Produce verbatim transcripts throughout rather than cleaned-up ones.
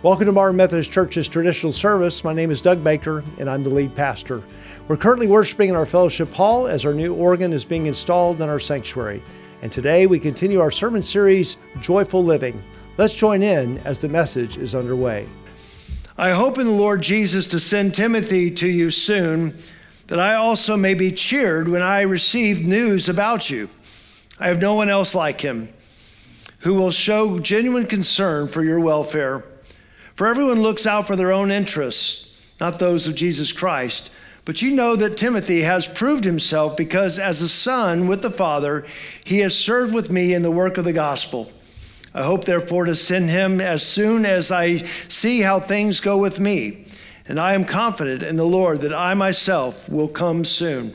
Welcome to Martin Methodist Church's traditional service. My name is Doug Baker, and I'm the lead pastor. We're currently worshiping in our fellowship hall as our new organ is being installed in our sanctuary. And today we continue our sermon series, Joyful Living. Let's join in as the message is underway. I hope in the Lord Jesus to send Timothy to you soon, that I also may be cheered when I receive news about you. I have no one else like him who will show genuine concern for your welfare. For everyone looks out for their own interests, not those of Jesus Christ. But you know that Timothy has proved himself because as a son with the Father, he has served with me in the work of the gospel. I hope therefore to send him as soon as I see how things go with me. And I am confident in the Lord that I myself will come soon.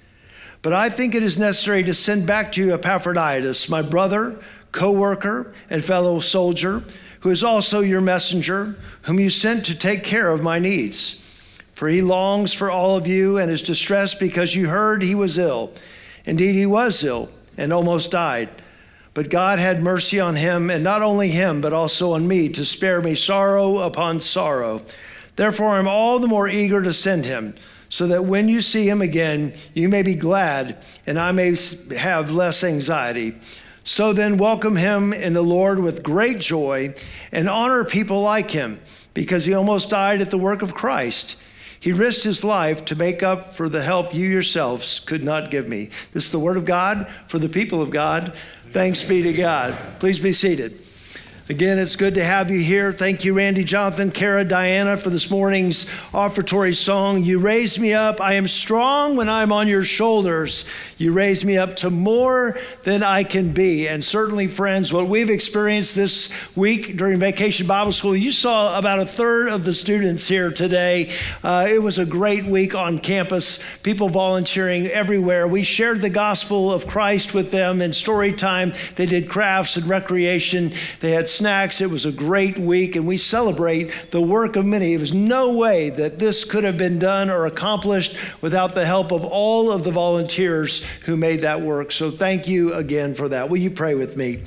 But I think it is necessary to send back to you Epaphroditus, my brother, co-worker, and fellow soldier, who is also your messenger, whom you sent to take care of my needs. For he longs for all of you and is distressed because you heard he was ill. Indeed, he was ill and almost died. But God had mercy on him, and not only him, but also on me, to spare me sorrow upon sorrow. Therefore, I'm all the more eager to send him, so that when you see him again, you may be glad, and I may have less anxiety. So then welcome him in the Lord with great joy and honor people like him, because he almost died at the work of Christ. He risked his life to make up for the help you yourselves could not give me. This is the word of God for the people of God. Thanks be to God. Please be seated. Again, it's good to have you here. Thank you, Randy, Jonathan, Kara, Diana, for this morning's offertory song. You raise me up. I am strong when I'm on your shoulders. You raise me up to more than I can be. And certainly, friends, what we've experienced this week during Vacation Bible School, you saw about a third of the students here today. Uh, it was a great week on campus, people volunteering everywhere. We shared the gospel of Christ with them in story time. They did crafts and recreation. They had snacks. It was a great week, and we celebrate the work of many. There was no way that this could have been done or accomplished without the help of all of the volunteers who made that work. So thank you again for that. Will you pray with me?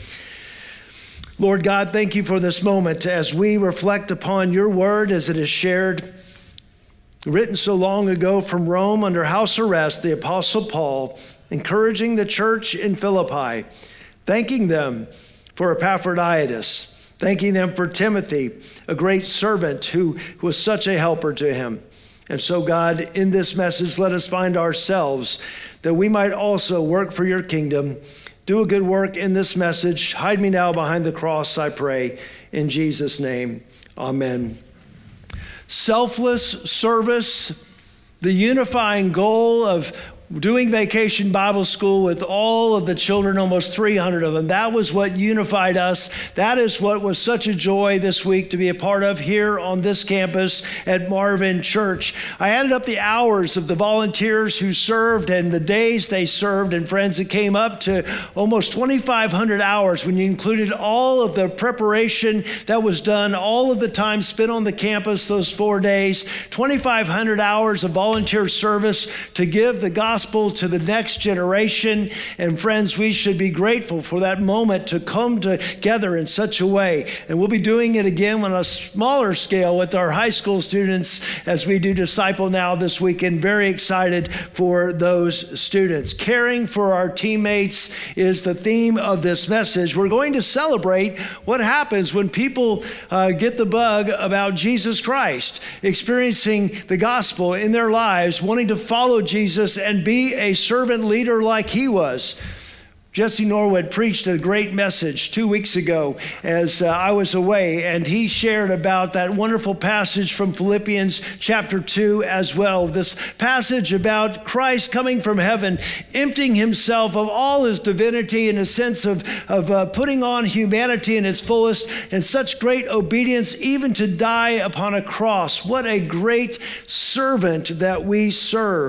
Lord God, thank you for this moment as we reflect upon your word as it is shared, written so long ago from Rome under house arrest, the Apostle Paul, encouraging the church in Philippi, thanking them for Epaphroditus, thanking them for Timothy, a great servant who was such a helper to him. And so, God, in this message, let us find ourselves that we might also work for your kingdom. Do a good work in this message. Hide me now behind the cross, I pray, in Jesus' name. Amen. Selfless service, the unifying goal of doing Vacation Bible School with all of the children, almost three hundred of them. That was what unified us. That is what was such a joy this week to be a part of here on this campus at Marvin Church. I added up the hours of the volunteers who served and the days they served, and friends, it came up to almost twenty-five hundred hours when you included all of the preparation that was done, all of the time spent on the campus those four days, twenty-five hundred hours of volunteer service to give the gospel to the next generation. And friends, we should be grateful for that moment to come together in such a way. And we'll be doing it again on a smaller scale with our high school students as we do Disciple Now this weekend. Very excited for those students. Caring for our teammates is the theme of this message. We're going to celebrate what happens when people uh, get the bug about Jesus Christ, experiencing the gospel in their lives, wanting to follow Jesus and be a servant leader like he was. Jesse Norwood preached a great message two weeks ago as uh, I was away, and he shared about that wonderful passage from Philippians chapter two as well. This passage about Christ coming from heaven, emptying himself of all his divinity in a sense of, of uh, putting on humanity in its fullest, and such great obedience even to die upon a cross. What a great servant that we serve.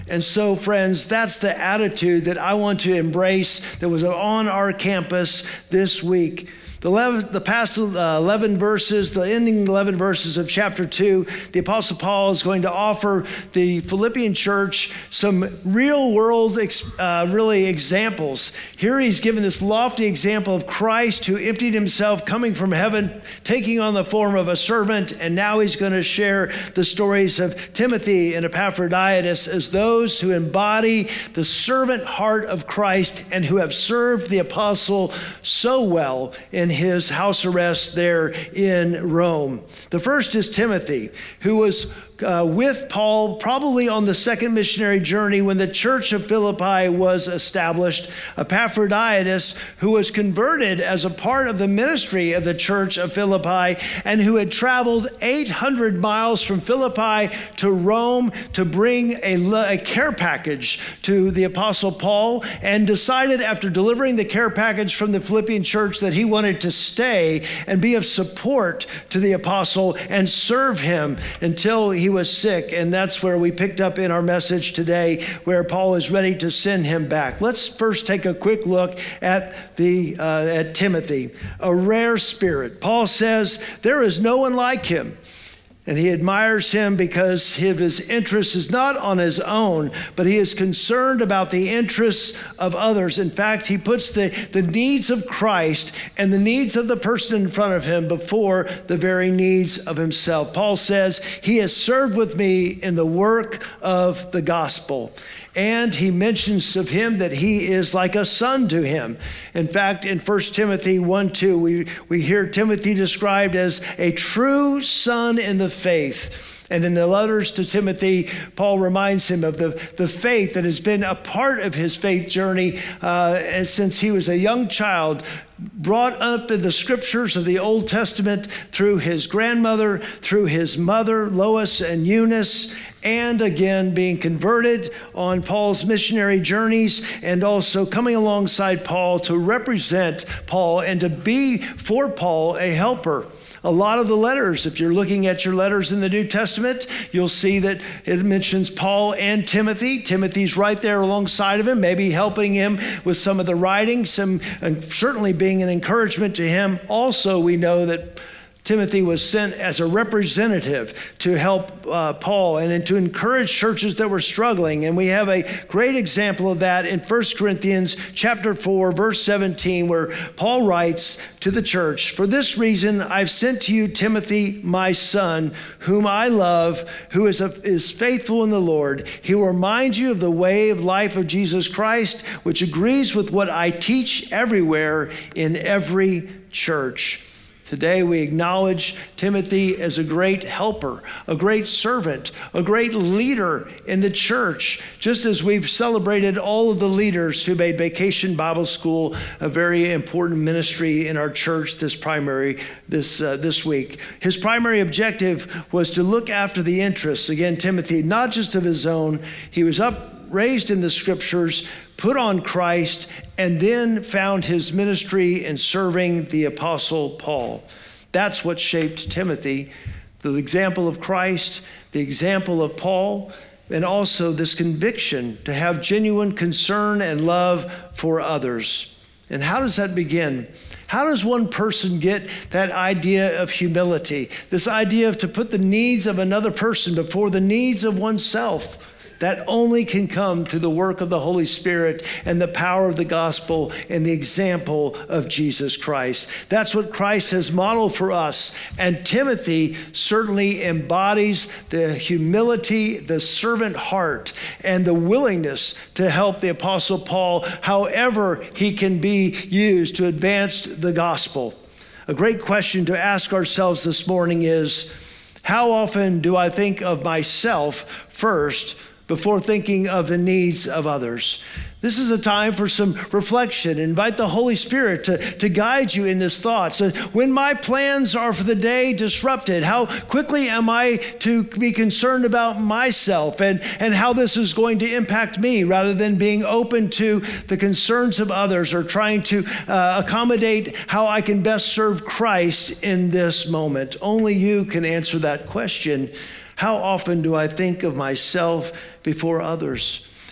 And so, friends, that's the attitude that I want to embrace that was on our campus this week. The, eleven, the past uh, eleven verses, the ending eleven verses of chapter two, the Apostle Paul is going to offer the Philippian church some real world ex, uh, really examples. Here he's given this lofty example of Christ who emptied himself, coming from heaven, taking on the form of a servant, and now he's going to share the stories of Timothy and Epaphroditus as those who embody the servant heart of Christ and who have served the apostle so well in his house arrest there in Rome. The first is Timothy, who was Uh, with Paul, probably on the second missionary journey when the church of Philippi was established. Epaphroditus, who was converted as a part of the ministry of the church of Philippi and who had traveled eight hundred miles from Philippi to Rome to bring a, a care package to the Apostle Paul, and decided after delivering the care package from the Philippian church that he wanted to stay and be of support to the apostle and serve him until he He was sick, and that's where we picked up in our message today, where Paul is ready to send him back. Let's first take a quick look at the uh, at Timothy, a rare spirit. Paul says there is no one like him. And he admires him because his interest is not on his own, but he is concerned about the interests of others. In fact, he puts the, the needs of Christ and the needs of the person in front of him before the very needs of himself. Paul says, he has served with me in the work of the gospel. And he mentions of him that he is like a son to him. In fact, in First Timothy one two, we, we hear Timothy described as a true son in the faith. And in the letters to Timothy, Paul reminds him of the, the faith that has been a part of his faith journey uh, since he was a young child, brought up in the scriptures of the Old Testament through his grandmother, through his mother, Lois and Eunice, and again being converted on Paul's missionary journeys, and also coming alongside Paul to represent Paul and to be for Paul a helper. A lot of the letters, if you're looking at your letters in the New Testament, you'll see that it mentions Paul and Timothy. Timothy's right there alongside of him, maybe helping him with some of the writing, some, and certainly being an encouragement to him. Also, we know that Timothy was sent as a representative to help uh, Paul and, and to encourage churches that were struggling. And we have a great example of that in First Corinthians chapter four, verse seventeen, where Paul writes to the church, "For this reason I've sent to you Timothy, my son, whom I love, who is, a, is faithful in the Lord. He will remind you of the way of life of Jesus Christ, which agrees with what I teach everywhere in every church." Today we acknowledge Timothy as a great helper, a great servant, a great leader in the church, just as we've celebrated all of the leaders who made Vacation Bible School a very important ministry in our church this primary this uh, this week. His primary objective was to look after the interests, again, Timothy, not just of his own. He was up raised in the scriptures, put on Christ, and then found his ministry in serving the Apostle Paul. That's what shaped Timothy, the example of Christ, the example of Paul, and also this conviction to have genuine concern and love for others. And how does that begin? How does one person get that idea of humility, this idea of to put the needs of another person before the needs of oneself? That only can come through the work of the Holy Spirit and the power of the gospel and the example of Jesus Christ. That's what Christ has modeled for us. And Timothy certainly embodies the humility, the servant heart, and the willingness to help the Apostle Paul however he can be used to advance the gospel. A great question to ask ourselves this morning is, how often do I think of myself first before thinking of the needs of others? This is a time for some reflection. Invite the Holy Spirit to, to guide you in this thought. So when my plans are for the day disrupted, how quickly am I to be concerned about myself and, and how this is going to impact me, rather than being open to the concerns of others or trying to uh, accommodate how I can best serve Christ in this moment? Only you can answer that question. How often do I think of myself before others?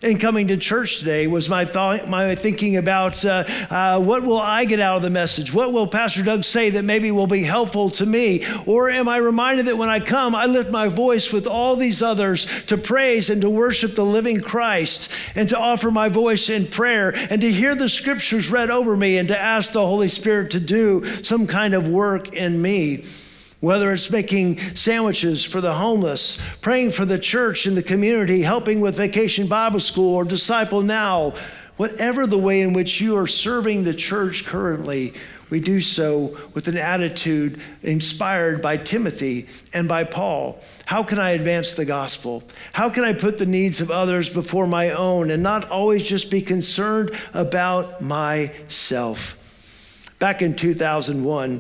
in coming to church today was my thought, my thinking about uh, uh, what will I get out of the message? What will Pastor Doug say that maybe will be helpful to me? Or am I reminded that when I come, I lift my voice with all these others to praise and to worship the living Christ and to offer my voice in prayer and to hear the scriptures read over me and to ask the Holy Spirit to do some kind of work in me? Whether it's making sandwiches for the homeless, praying for the church and the community, helping with Vacation Bible School or Disciple Now, whatever the way in which you are serving the church currently, we do so with an attitude inspired by Timothy and by Paul. How can I advance the gospel? How can I put the needs of others before my own and not always just be concerned about myself? Back in two thousand one,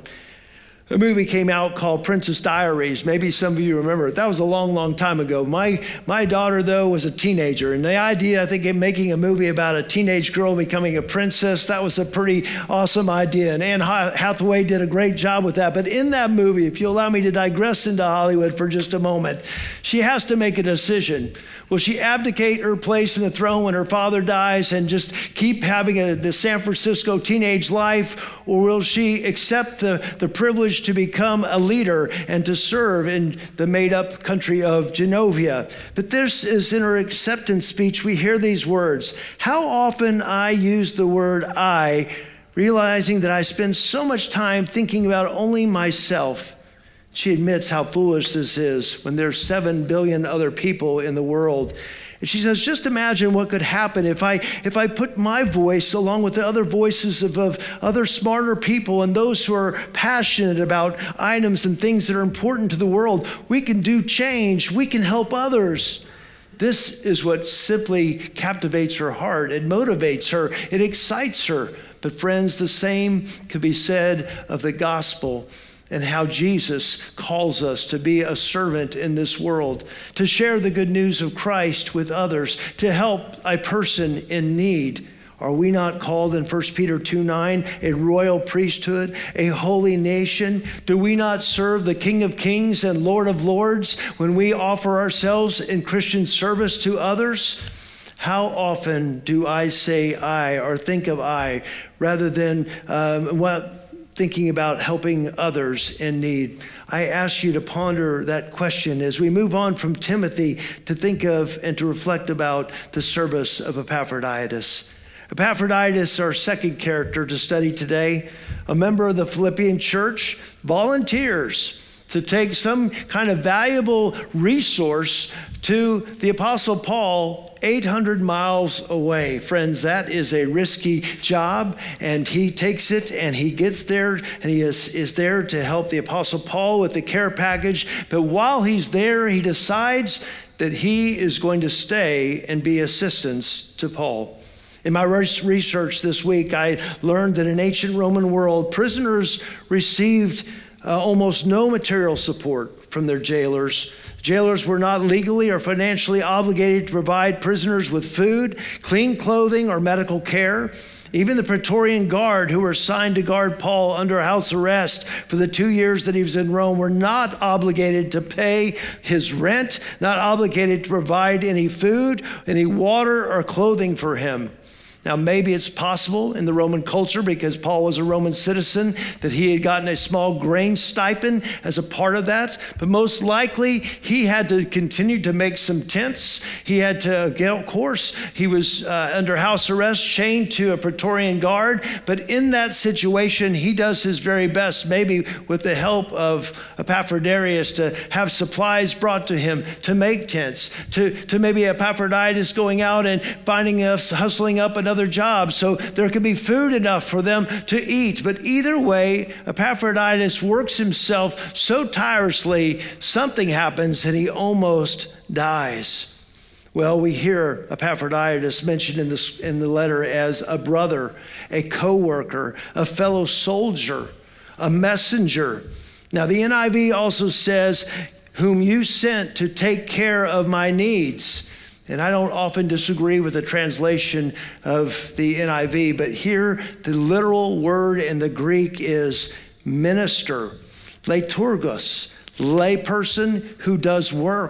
a movie came out called Princess Diaries. Maybe some of you remember it. That was a long, long time ago. My my daughter, though, was a teenager. And the idea, I think, of making a movie about a teenage girl becoming a princess, that was a pretty awesome idea. And Anne Hathaway did a great job with that. But in that movie, if you allow me to digress into Hollywood for just a moment, she has to make a decision. Will she abdicate her place in the throne when her father dies and just keep having a, the San Francisco teenage life? Or will she accept the, the privilege to become a leader and to serve in the made-up country of Genovia? But this is in her acceptance speech, we hear these words. How often I use the word I, realizing that I spend so much time thinking about only myself. She admits how foolish this is when there's seven billion other people in the world. And she says, just imagine what could happen if I if I put my voice along with the other voices of, of other smarter people and those who are passionate about items and things that are important to the world. We can do change. We can help others. This is what simply captivates her heart. It motivates her. It excites her. But friends, the same could be said of the gospel and how Jesus calls us to be a servant in this world, to share the good news of Christ with others, to help a person in need. Are we not called in First Peter two nine, a royal priesthood, a holy nation? Do we not serve the King of Kings and Lord of Lords when we offer ourselves in Christian service to others? How often do I say I or think of I rather than um, what? thinking about helping others in need? I ask you to ponder that question as we move on from Timothy to think of and to reflect about the service of Epaphroditus. Epaphroditus, our second character to study today, a member of the Philippian church, volunteers to take some kind of valuable resource to the Apostle Paul eight hundred miles away. Friends, that is a risky job, and he takes it and he gets there and he is, is there to help the Apostle Paul with the care package. But while he's there, he decides that he is going to stay and be assistance to Paul. In my research this week, I learned that in ancient Roman world, prisoners received uh, almost no material support from their jailers. Jailers were not legally or financially obligated to provide prisoners with food, clean clothing, or medical care. Even the Praetorian Guard, who were assigned to guard Paul under house arrest for the two years that he was in Rome, were not obligated to pay his rent, not obligated to provide any food, any water, or clothing for him. Now, maybe it's possible in the Roman culture, because Paul was a Roman citizen, that he had gotten a small grain stipend as a part of that. But most likely, he had to continue to make some tents. He had to, of course, he was uh, under house arrest, chained to a Praetorian Guard. But in that situation, he does his very best, maybe with the help of Epaphroditus, to have supplies brought to him, to make tents, to, to maybe Epaphroditus going out and finding us, hustling up another job so there could be food enough for them to eat. But either way, Epaphroditus works himself so tirelessly, something happens and he almost dies. Well, we hear Epaphroditus mentioned in, this, in the letter as a brother, a co-worker, a fellow soldier, a messenger. Now, the N I V also says, whom you sent to take care of my needs. And I don't often disagree with the translation of the N I V, but here the literal word in the Greek is minister, liturgos, layperson who does work.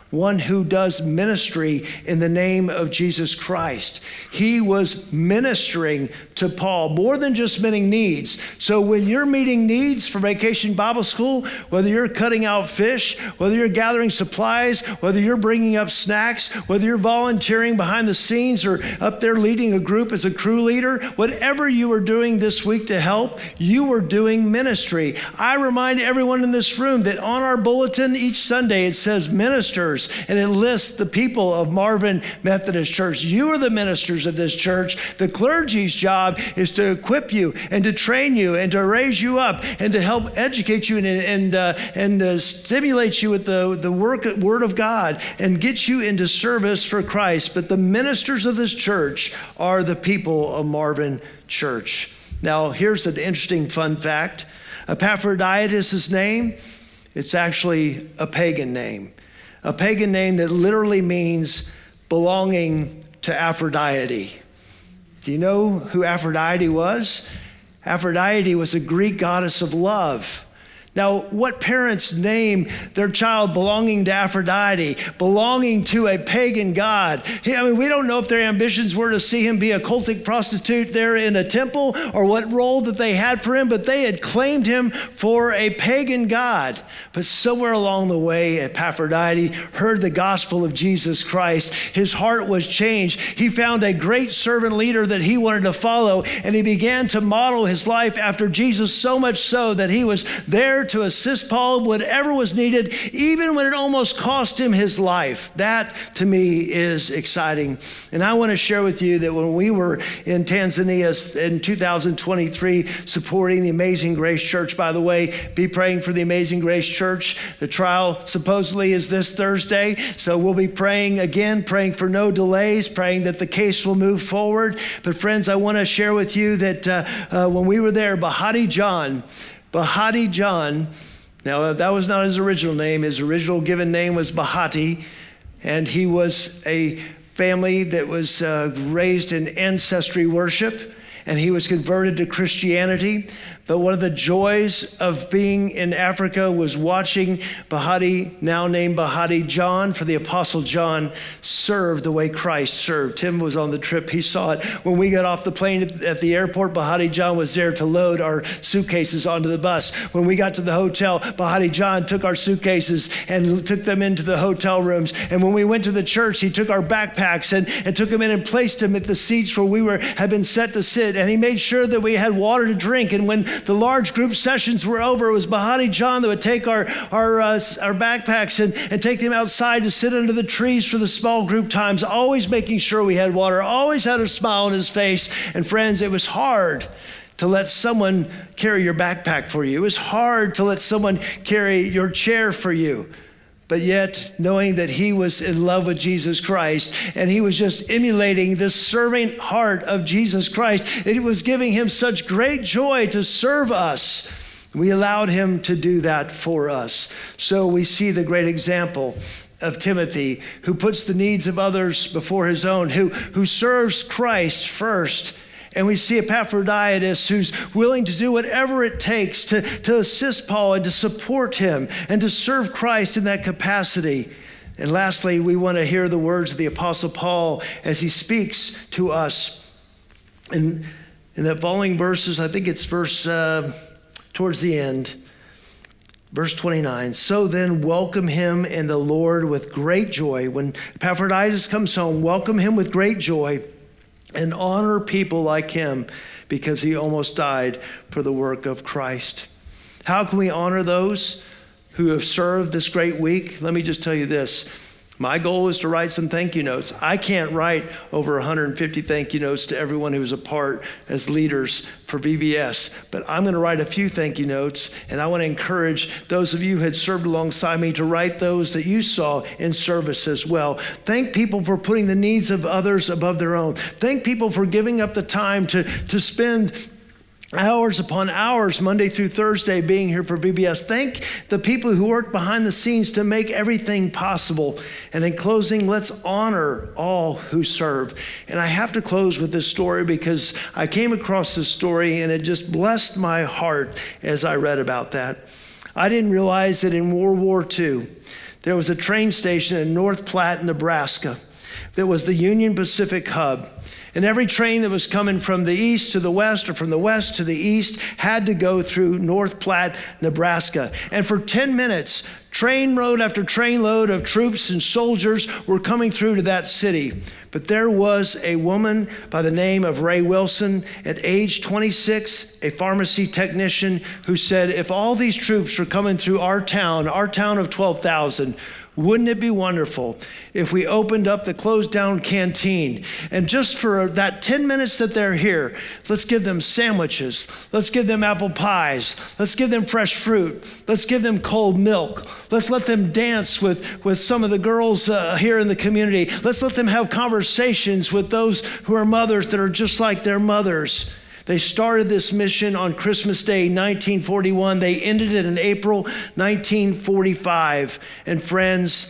one who does ministry in the name of Jesus Christ. He was ministering to Paul more than just meeting needs. So when you're meeting needs for Vacation Bible School, whether you're cutting out fish, whether you're gathering supplies, whether you're bringing up snacks, whether you're volunteering behind the scenes or up there leading a group as a crew leader, whatever you are doing this week to help, you are doing ministry. I remind everyone in this room that on our bulletin each Sunday it says ministers, and it lists the people of Marvin Methodist Church. You are the ministers of this church. The clergy's job is to equip you and to train you and to raise you up and to help educate you and, and, uh, and uh, stimulate you with the, the work, word of God and get you into service for Christ. But the ministers of this church are the people of Marvin Church. Now, here's an interesting fun fact. Epaphroditus' name, it's actually a pagan name. A pagan name that literally means belonging to Aphrodite. Do you know who Aphrodite was? Aphrodite was a Greek goddess of love. Now, what parents name their child belonging to Aphrodite, belonging to a pagan god? I mean, we don't know if their ambitions were to see him be a cultic prostitute there in a temple or what role that they had for him, but they had claimed him for a pagan god. But somewhere along the way, Epaphroditus heard the gospel of Jesus Christ. His heart was changed. He found a great servant leader that he wanted to follow, and he began to model his life after Jesus, so much so that he was there to assist Paul whatever was needed, even when it almost cost him his life. That, to me, is exciting. And I want to share with you that when we were in Tanzania in two thousand twenty-three, supporting the Amazing Grace Church, by the way, be praying for the Amazing Grace Church. The trial supposedly is this Thursday, so we'll be praying again, praying for no delays, praying that the case will move forward. But friends, I want to share with you that uh, uh, when we were there, Bahati John, Bahati John, now that was not his original name. His original given name was Bahati, and he was a family that was uh, raised in ancestry worship, and he was converted to Christianity. But one of the joys of being in Africa was watching Bahati, now named Bahati John, for the Apostle John, serve the way Christ served. Tim was on the trip. He saw it. When we got off the plane at the airport, Bahati John was there to load our suitcases onto the bus. When we got to the hotel, Bahati John took our suitcases and took them into the hotel rooms. And when we went to the church, he took our backpacks and, and took them in and placed them at the seats where we were had been set to sit. And he made sure that we had water to drink. And when the large group sessions were over, it was Bahati John that would take our our, uh, our backpacks and, and take them outside to sit under the trees for the small group times, always making sure we had water, always had a smile on his face. And friends, it was hard to let someone carry your backpack for you. It was hard to let someone carry your chair for you. But yet, knowing that he was in love with Jesus Christ and he was just emulating this servant heart of Jesus Christ, it was giving him such great joy to serve us. We allowed him to do that for us. So we see the great example of Timothy, who puts the needs of others before his own, who, who serves Christ first. And we see Epaphroditus, who's willing to do whatever it takes to, to assist Paul and to support him and to serve Christ in that capacity. And lastly, we want to hear the words of the Apostle Paul as he speaks to us. In, in the following verses, I think it's verse uh, towards the end, verse twenty-nine. So then welcome him in the Lord with great joy. When Epaphroditus comes home, welcome him with great joy, and honor people like him, because he almost died for the work of Christ. How can we honor those who have served this great week? Let me just tell you this. My goal is to write some thank you notes. I can't write over one hundred fifty thank you notes to everyone who was a part as leaders for V B S, but I'm going to write a few thank you notes, and I want to encourage those of you who had served alongside me to write those that you saw in service as well. Thank people for putting the needs of others above their own. Thank people for giving up the time to, to spend hours upon hours, Monday through Thursday, being here for V B S. Thank the people who work behind the scenes to make everything possible. And in closing, let's honor all who serve. And I have to close with this story because I came across this story and it just blessed my heart as I read about that. I didn't realize that in World War Two, there was a train station in North Platte, Nebraska, that was the Union Pacific hub. And every train that was coming from the east to the west or from the west to the east had to go through North Platte, Nebraska. And for ten minutes, train load after train load of troops and soldiers were coming through to that city. But there was a woman by the name of Ray Wilson, at age twenty-six, a pharmacy technician, who said, if all these troops were coming through our town, our town of twelve thousand, wouldn't it be wonderful if we opened up the closed down canteen, and just for that ten minutes that they're here, let's give them sandwiches, let's give them apple pies, let's give them fresh fruit, let's give them cold milk, let's let them dance with, with some of the girls uh, here in the community, let's let them have conversations with those who are mothers that are just like their mothers. They started this mission on Christmas Day, nineteen forty-one. They ended it in April nineteen forty-five. And friends,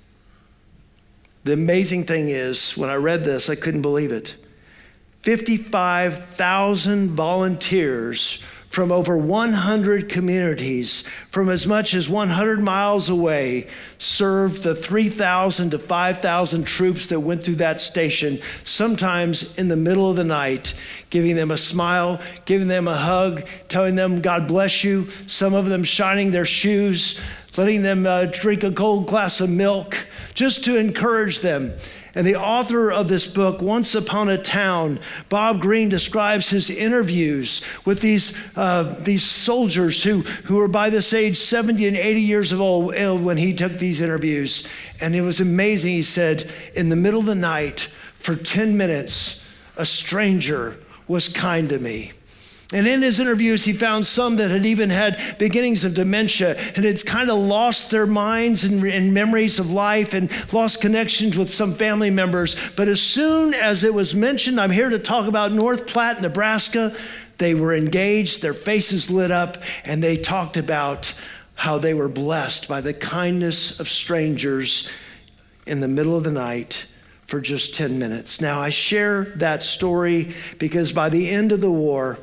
the amazing thing is, when I read this, I couldn't believe it. fifty-five thousand volunteers from over one hundred communities, from as much as one hundred miles away, served the three thousand to five thousand troops that went through that station, sometimes in the middle of the night, giving them a smile, giving them a hug, telling them, God bless you, some of them shining their shoes, letting them uh, drink a cold glass of milk, just to encourage them. And the author of this book, Once Upon a Town, Bob Greene, describes his interviews with these uh, these soldiers who, who were by this age seventy and eighty years of old when he took these interviews. And it was amazing. He said, in the middle of the night, for ten minutes, a stranger was kind to me. And in his interviews, he found some that had even had beginnings of dementia and had kind of lost their minds and, and memories of life and lost connections with some family members. But as soon as it was mentioned, I'm here to talk about North Platte, Nebraska, they were engaged, their faces lit up, and they talked about how they were blessed by the kindness of strangers in the middle of the night for just ten minutes. Now, I share that story because by the end of the war,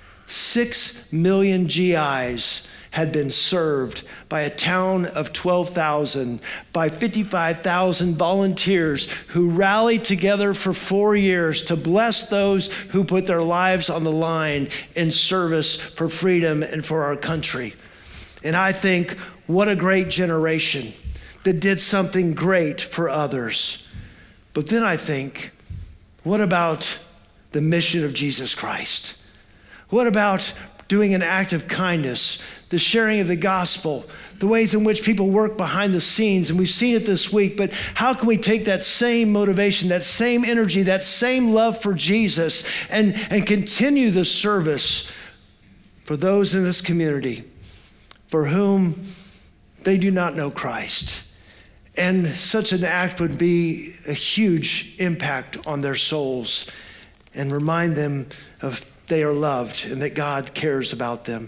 Six million G Is had been served by a town of twelve thousand, by fifty-five thousand volunteers who rallied together for four years to bless those who put their lives on the line in service for freedom and for our country. And I think, what a great generation that did something great for others. But then I think, what about the mission of Jesus Christ? What about doing an act of kindness, the sharing of the gospel, the ways in which people work behind the scenes? And we've seen it this week, but how can we take that same motivation, that same energy, that same love for Jesus and, and continue the service for those in this community for whom they do not know Christ? And such an act would be a huge impact on their souls and remind them of they are loved and that God cares about them.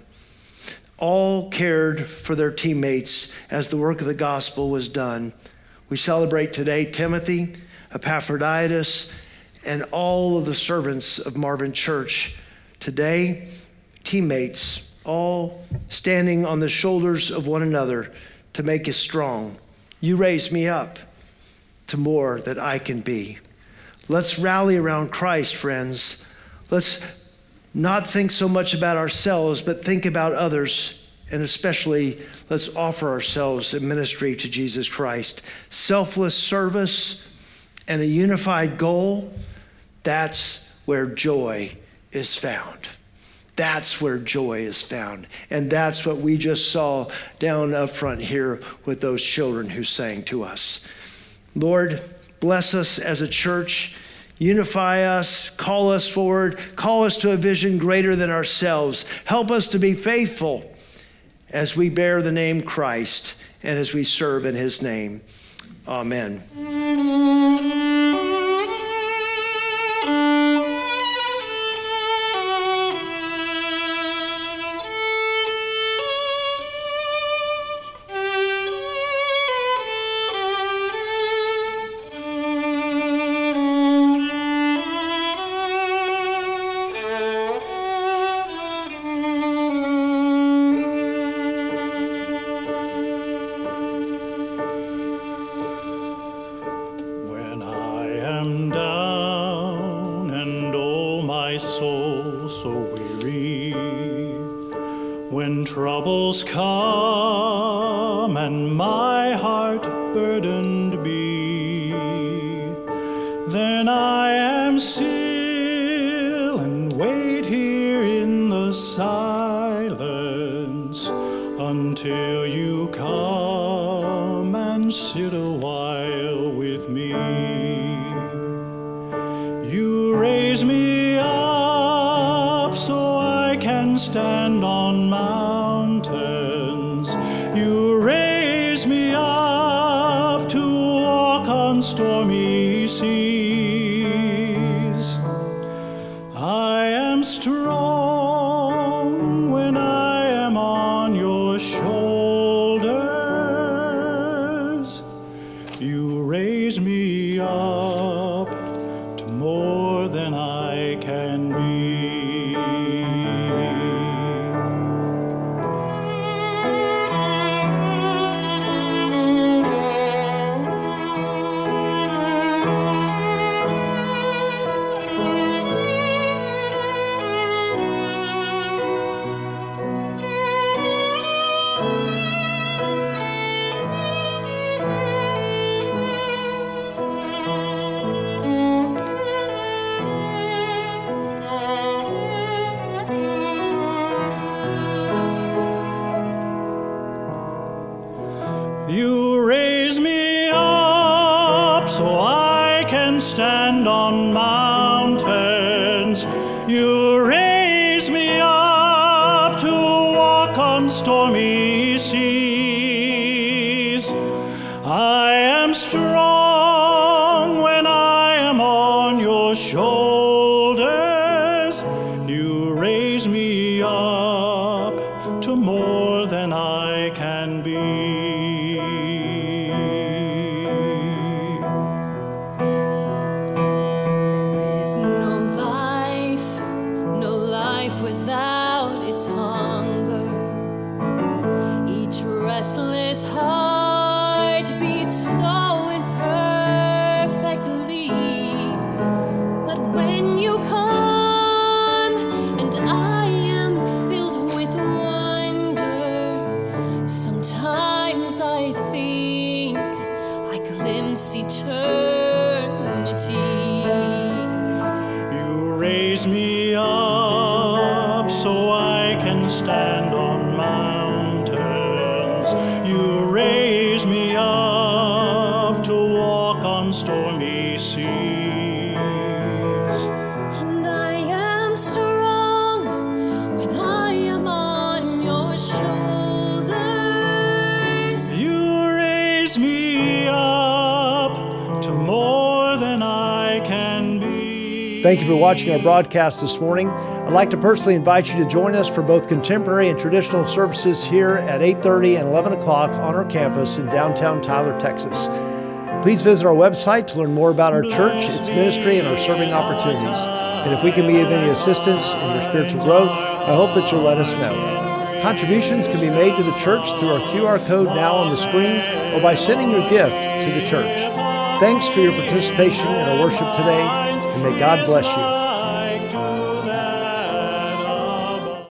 All cared for their teammates as the work of the gospel was done. We celebrate today Timothy, Epaphroditus, and all of the servants of Marvin Church. Today, teammates, all standing on the shoulders of one another to make us strong. You raise me up to more that I can be. Let's rally around Christ, friends. Let's not think so much about ourselves, but think about others. And especially, let's offer ourselves in ministry to Jesus Christ. Selfless service and a unified goal, that's where joy is found. That's where joy is found. And that's what we just saw down up front here with those children who sang to us. Lord, bless us as a church. Unify us, call us forward, call us to a vision greater than ourselves. Help us to be faithful as we bear the name Christ and as we serve in his name. Amen. When troubles come and my heart burdened be, then I am still and wait here in the silence until you come and sit a while with me. You raise me up so I can stand on mountains. You raise me up to walk on stormy seas. I am strong when I am on your shoulders. You raise me up to more than I can be. You raise me up so I can stand on mountains. You raise me up to walk on stormy seas. I am strong when I am on your shoulders. You raise me up to more than I can be. Without its hunger, each restless heart beats so imperfectly. But when you come and I am filled with wonder, sometimes I think I glimpse eternity. You raise me up so I can stand on mountains. You raise me up to walk on stormy seas. And I am strong when I am on your shoulders. You raise me up to more than I can be. Thank you for watching our broadcast this morning. I'd like to personally invite you to join us for both contemporary and traditional services here at eight thirty and eleven o'clock on our campus in downtown Tyler, Texas. Please visit our website to learn more about our church, its ministry, and our serving opportunities. And if we can be of any assistance in your spiritual growth, I hope that you'll let us know. Contributions can be made to the church through our Q R code now on the screen or by sending your gift to the church. Thanks for your participation in our worship today, and may God bless you.